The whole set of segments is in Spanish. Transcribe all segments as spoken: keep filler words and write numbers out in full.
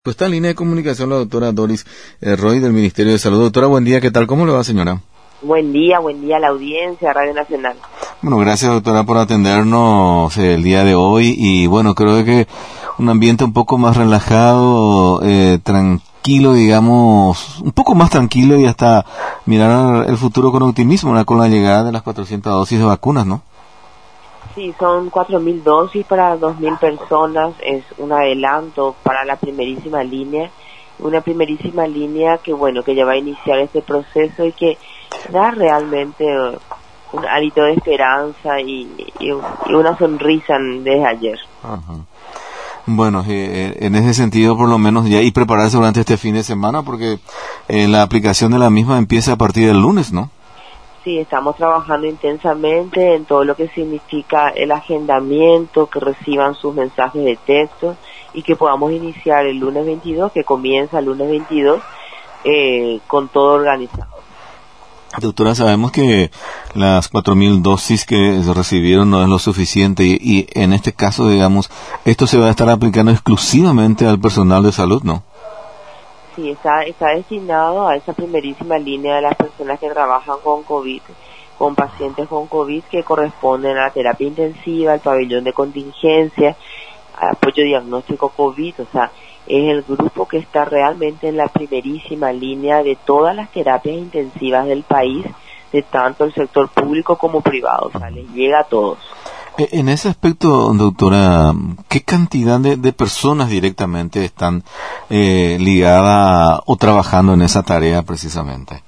Pues está en línea de comunicación la doctora Doris eh, Roy del Ministerio de Salud. Doctora, buen día, ¿qué tal? ¿Cómo le va, señora? Buen día, buen día a la audiencia, Radio Nacional. Bueno, gracias, doctora, por atendernos eh, el día de hoy. Y bueno, creo que un ambiente un poco más relajado, eh, tranquilo, digamos, un poco más tranquilo y hasta mirar el futuro con optimismo, ¿no? Con la llegada de las cuatrocientas dosis de vacunas, ¿no? Sí, son cuatro mil dosis para dos mil personas, es un adelanto para la primerísima línea, una primerísima línea que bueno, que ya va a iniciar este proceso y que da realmente uh, un hálito de esperanza y, y, y una sonrisa desde ayer. Ajá. Bueno, eh, en ese sentido por lo menos ya y prepararse durante este fin de semana porque eh, la aplicación de la misma empieza a partir del lunes, ¿no? Sí, estamos trabajando intensamente en todo lo que significa el agendamiento, que reciban sus mensajes de texto y que podamos iniciar el lunes veintidós, que comienza el lunes veintidós, eh, con todo organizado. Doctora, sabemos que las cuatro mil dosis que se recibieron no es lo suficiente y, y en este caso, digamos, esto se va a estar aplicando exclusivamente al personal de salud, ¿no? Sí, está, está destinado a esa primerísima línea de las personas que trabajan con COVID, con pacientes con COVID que corresponden a la terapia intensiva, al pabellón de contingencia, al apoyo diagnóstico COVID, o sea, es el grupo que está realmente en la primerísima línea de todas las terapias intensivas del país, de tanto el sector público como privado, o sea, les llega a todos. En ese aspecto, doctora, ¿qué cantidad de, de personas directamente están eh, ligadas o trabajando en esa tarea precisamente?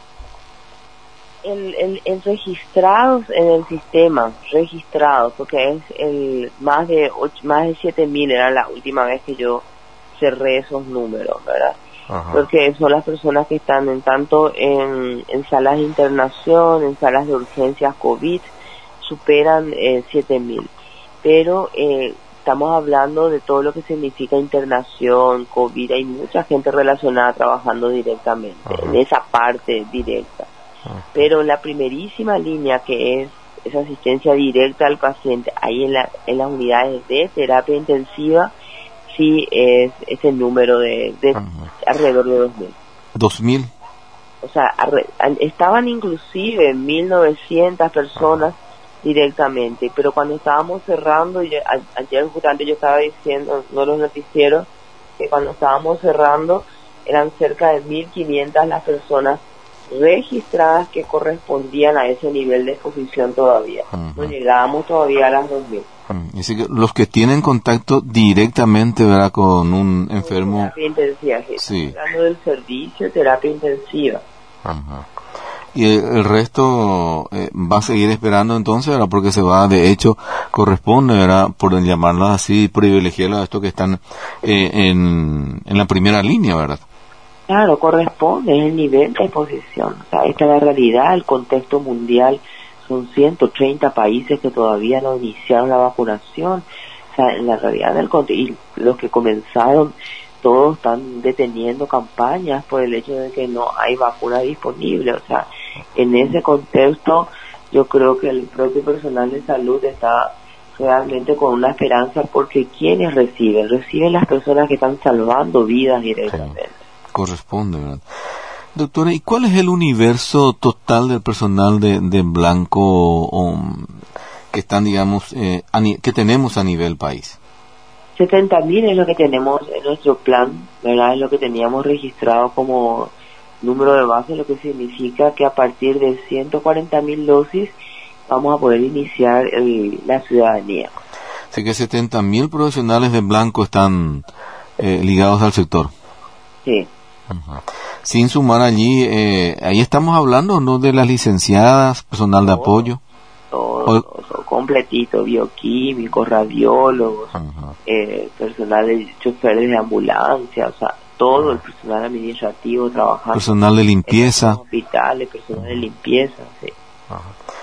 El, el, el registrados en el sistema, registrados, porque es el más de ocho, más de siete mil era la última vez que yo cerré esos números, ¿verdad? Ajá. Porque son las personas que están en tanto en, en salas de internación, en salas de urgencias COVID, superan eh, siete mil, pero eh, estamos hablando de todo lo que significa internación, COVID, hay mucha gente relacionada trabajando directamente, ajá, en esa parte directa, ajá, pero la primerísima línea que es esa asistencia directa al paciente, ahí en, la, en las unidades de terapia intensiva, sí es ese número de, de alrededor de dos mil. ¿Dos mil? O sea, arre, estaban inclusive mil novecientas personas, ajá, directamente, pero cuando estábamos cerrando, yo, a, ayer justamente yo estaba diciendo, no los noticieros, que cuando estábamos cerrando eran cerca de mil quinientas las personas registradas que correspondían a ese nivel de exposición todavía. Uh-huh. No llegábamos todavía a las dos mil. Uh-huh. Así que los que tienen contacto directamente, ¿verdad?, con un enfermo. Terapia intensiva, sí. Hablando del servicio de terapia intensiva. Uh-huh. Y el, el resto eh, va a seguir esperando entonces, ¿verdad? Porque se va, de hecho, corresponde, ¿verdad?, por llamarlos así, privilegiarlos a estos que están eh, en, en la primera línea, ¿verdad? Claro, corresponde, es el nivel de exposición. O sea, esta es la realidad, el contexto mundial, son ciento treinta países que todavía no iniciaron la vacunación. O sea, en la realidad del contexto, y los que comenzaron, todos están deteniendo campañas por el hecho de que no hay vacuna disponible. O sea, en ese contexto yo creo que el propio personal de salud está realmente con una esperanza, porque quienes reciben, reciben las personas que están salvando vidas directamente. Sí, corresponde, ¿verdad? Doctora, ¿y cuál es el universo total del personal de, de blanco um, que están, digamos, eh, a ni- que tenemos a nivel país? setenta mil es lo que tenemos en nuestro plan, ¿verdad? Es lo que teníamos registrado como número de base, lo que significa que a partir de ciento cuarenta mil dosis vamos a poder iniciar el, la ciudadanía. Así que setenta mil profesionales de blanco están eh, ligados al sector. Sí. Uh-huh. Sin sumar allí, eh, ahí estamos hablando, ¿no?, de las licenciadas, personal de apoyo. Todo, o... todo completito, bioquímicos, radiólogos, uh-huh, eh, personal de choferes de ambulancia, o sea, todo uh-huh, el personal administrativo trabajando. Personal de limpieza. En hospitales, personal uh-huh, de limpieza, sí. Uh-huh.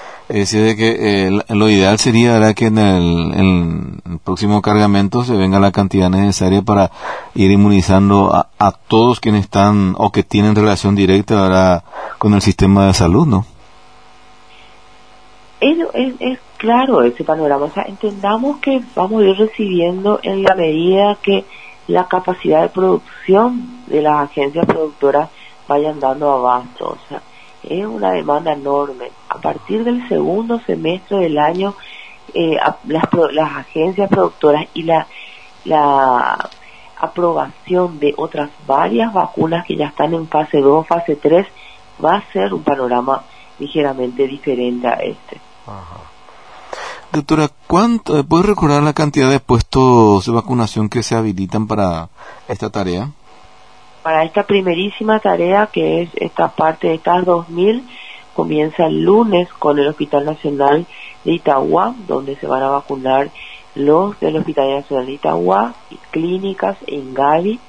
Es decir, de que eh, lo ideal sería, ¿verdad?, que en el, en el próximo cargamento se venga la cantidad necesaria para ir inmunizando a, a todos quienes están o que tienen relación directa, ¿verdad?, con el sistema de salud, ¿no? Es, es, es claro ese panorama, o sea, entendamos que vamos a ir recibiendo en la medida que la capacidad de producción de las agencias productoras vayan dando abasto. O sea, es una demanda enorme. A partir del segundo semestre del año, eh, a, las, las agencias productoras y la, la aprobación de otras varias vacunas que ya están en fase dos, fase tres, va a ser un panorama ligeramente diferente a este. Ajá. Doctora, ¿cuánto, ¿puede recordar la cantidad de puestos de vacunación que se habilitan para esta tarea? Para esta primerísima tarea, que es esta parte de estas dos mil, comienza el lunes con el Hospital Nacional de Itagua, donde se van a vacunar los del Hospital Nacional de Itagua, clínicas en Gavi,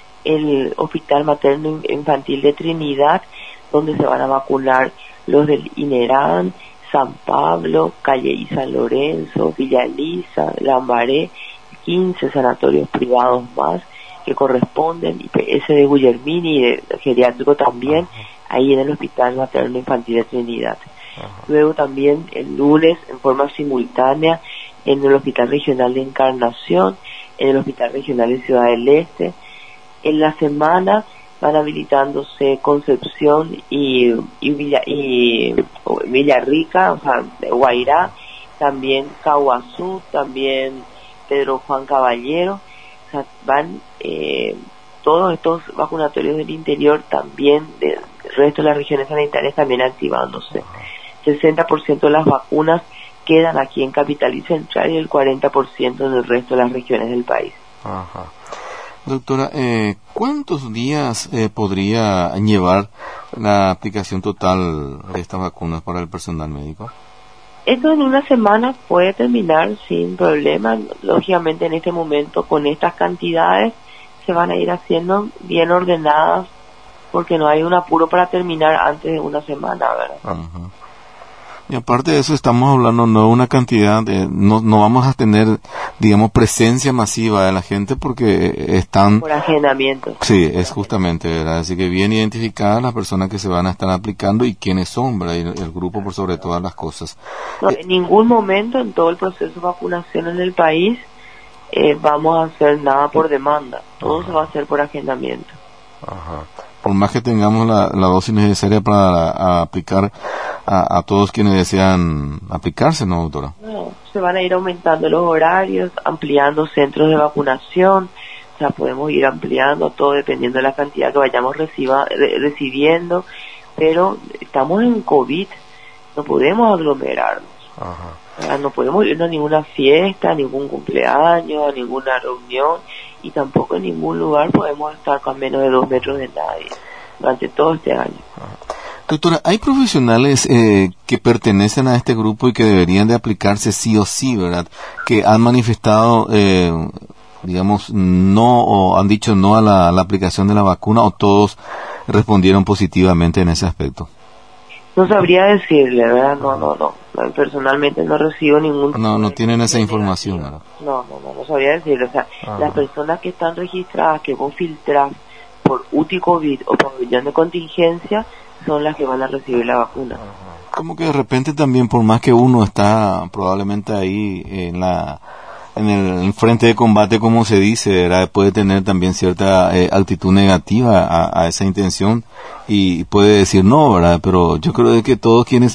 el Hospital Materno Infantil de Trinidad, donde se van a vacunar los del INERAN, San Pablo, Calle y San Lorenzo, Villa Elisa, Lambaré, quince sanatorios privados más que corresponden, I P S de Guillermini y de geriátrico también, ahí en el Hospital Materno Infantil de Trinidad. Luego también el lunes, en forma simultánea, en el Hospital Regional de Encarnación, en el Hospital Regional de Ciudad del Este. En la semana van habilitándose Concepción y, y, Villa, y Villarrica, o sea, Guairá, también Caguazú, también Pedro Juan Caballero. O sea, van eh, todos estos vacunatorios del interior también, del resto de las regiones sanitarias también activándose. sesenta por ciento de las vacunas quedan aquí en Capital y Central y el cuarenta por ciento en el resto de las regiones del país. Ajá. Doctora, eh, ¿cuántos días eh, podría llevar la aplicación total de estas vacunas para el personal médico? Esto en una semana puede terminar sin problema. Lógicamente en este momento con estas cantidades se van a ir haciendo bien ordenadas porque no hay un apuro para terminar antes de una semana, ¿verdad? Ajá. Y aparte de eso estamos hablando no de una cantidad, de, no no vamos a tener, digamos, presencia masiva de la gente porque están... Por agendamiento. Sí, es justamente, ¿verdad? Así que bien identificadas las personas que se van a estar aplicando y quiénes son, ¿verdad? Y el, el grupo por sobre todas las cosas. No, eh, en ningún momento en todo el proceso de vacunación en el país eh, vamos a hacer nada por demanda. Todo ajá. se va a hacer por agendamiento. Ajá. Por más que tengamos la, la dosis necesaria para a aplicar a, a todos quienes desean aplicarse, ¿no, doctora? No, se van a ir aumentando los horarios, ampliando centros de vacunación, o sea, podemos ir ampliando todo dependiendo de la cantidad que vayamos reciba, re, recibiendo, pero estamos en COVID, no podemos aglomerarnos. Ajá. O sea, no podemos irnos a ninguna fiesta, a ningún cumpleaños, a ninguna reunión, y tampoco en ningún lugar podemos estar con menos de dos metros de nadie durante todo este año. Doctora, ¿hay profesionales eh, que pertenecen a este grupo y que deberían de aplicarse sí o sí, verdad? Que han manifestado, eh, digamos, no o han dicho no a la, a la aplicación de la vacuna, o todos respondieron positivamente en ese aspecto. No sabría decirle, ¿verdad? No, no, no. Personalmente no recibo ningún... No, no tienen esa información, ¿verdad? No, no, no, no sabría decirle. O sea, ajá. Las personas que están registradas, que vos filtrás por U T I COVID o pabellón de contingencia, son las que van a recibir la vacuna. Ajá. Como que de repente también, por más que uno está probablemente ahí en la... en el frente de combate, como se dice, ¿verdad? Puede tener también cierta eh, actitud negativa a, a esa intención y puede decir no, ¿verdad? Pero yo creo de que todos quienes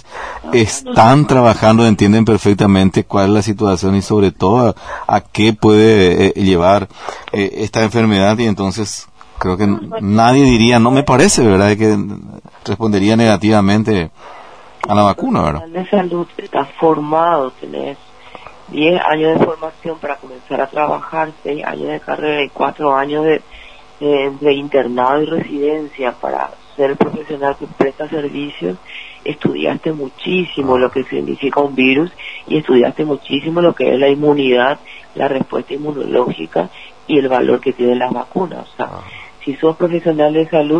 están trabajando entienden perfectamente cuál es la situación y sobre todo a, a qué puede eh, llevar eh, esta enfermedad, y entonces creo que nadie diría, no me parece, ¿verdad? Que respondería negativamente a la vacuna, ¿verdad? El de salud está formado, tenés diez años de formación para comenzar a trabajar, seis años de carrera y cuatro años de, de, de internado y residencia para ser el profesional que presta servicios. Estudiaste muchísimo lo que significa un virus y estudiaste muchísimo lo que es la inmunidad, la respuesta inmunológica y el valor que tienen las vacunas. O sea, si sos profesional de salud,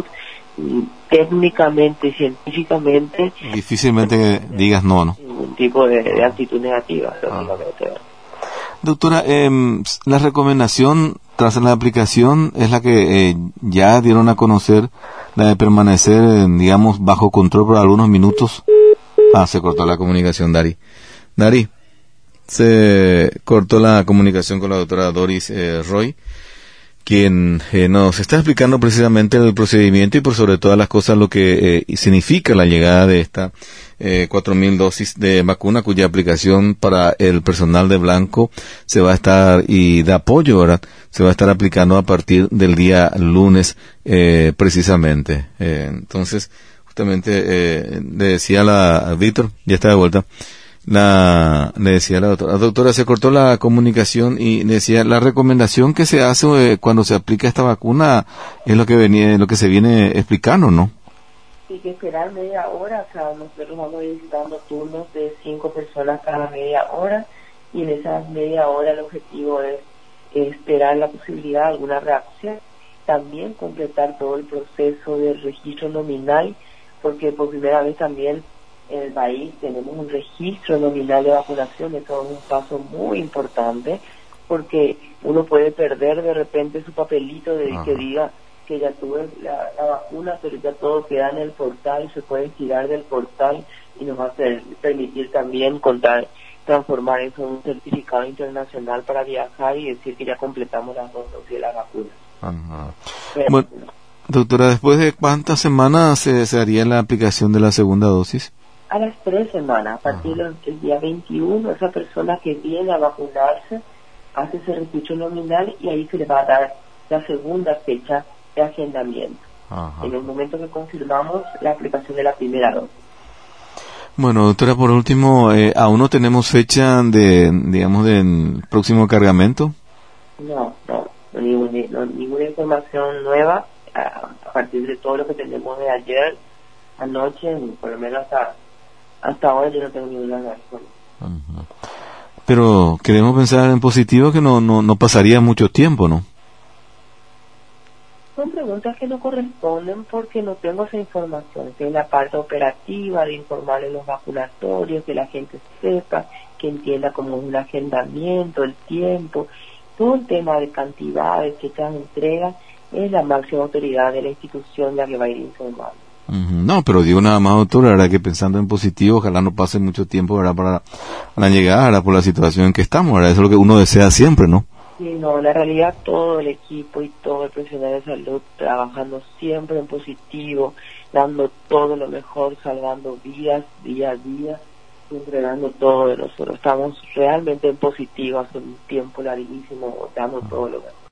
técnicamente y científicamente difícilmente digas no, ¿no? Ningún tipo de, de actitud negativa, lógicamente. Ah. Doctora, eh, la recomendación tras la aplicación es la que eh, ya dieron a conocer, la de permanecer, eh, digamos, bajo control por algunos minutos. Ah, se cortó la comunicación, Dari. Dari, se cortó la comunicación con la doctora Doris eh, Roy, quien eh, nos está explicando precisamente el procedimiento y por sobre todas las cosas lo que eh, significa la llegada de esta eh, cuatro mil dosis de vacuna, cuya aplicación para el personal de blanco se va a estar, y de apoyo, ¿verdad?, se va a estar aplicando a partir del día lunes eh, precisamente. Eh, entonces, justamente eh, le decía a la a Víctor, ya está de vuelta, la le decía a la doctora, la doctora, se cortó la comunicación y le decía, la recomendación que se hace eh, cuando se aplica esta vacuna es lo que venía, lo que se viene explicando, ¿no? Sí, que esperar media hora, o sea, nosotros vamos a ir dando turnos de cinco personas cada media hora, y en esas media hora el objetivo es, es esperar la posibilidad de alguna reacción, también completar todo el proceso de registro nominal, porque por primera vez también en el país tenemos un registro nominal de vacunación. Eso es un paso muy importante, porque uno puede perder de repente su papelito de Ajá. que diga que ya tuve la, la vacuna, pero ya todo queda en el portal, se puede tirar del portal y nos va a hacer, permitir también contar, transformar eso en un certificado internacional para viajar y decir que ya completamos las dos dosis de la vacuna. Ajá. Bueno, doctora, ¿después de cuántas semanas se, se haría la aplicación de la segunda dosis? A las tres semanas, a partir del día veintiuno, esa persona que viene a vacunarse hace ese registro nominal y ahí se le va a dar la segunda fecha de agendamiento. Ajá. En el momento que confirmamos la aplicación de la primera dosis. Bueno, doctora, por último, eh, ¿aún no tenemos fecha de, digamos, del próximo cargamento? No, no, no, ninguna, no ninguna información nueva a, a partir de todo lo que tenemos de ayer, anoche, por lo menos hasta, hasta ahora yo no tengo ninguna razón. Uh-huh. Pero queremos pensar en positivo, que no, no, no pasaría mucho tiempo, ¿no? Son preguntas que no corresponden porque no tengo esa información. Estoy en la parte operativa de informar en los vacunatorios, que la gente sepa, que entienda cómo es un agendamiento, el tiempo, todo el tema de cantidades, fechas de entrega, es la máxima autoridad de la institución la que va a ir informando. Uh-huh. No, pero digo nada más, doctora, ¿verdad?, que pensando en positivo, ojalá no pase mucho tiempo, ¿verdad?, para la llegada, ¿verdad?, por la situación en que estamos, ¿verdad? Eso es lo que uno desea siempre, ¿no? Sí, no, la realidad, todo el equipo y todo el profesional de salud trabajando siempre en positivo, dando todo lo mejor, salvando vidas día a día, entregando todo de nosotros. Estamos realmente en positivo hace un tiempo larguísimo, dando todo lo mejor.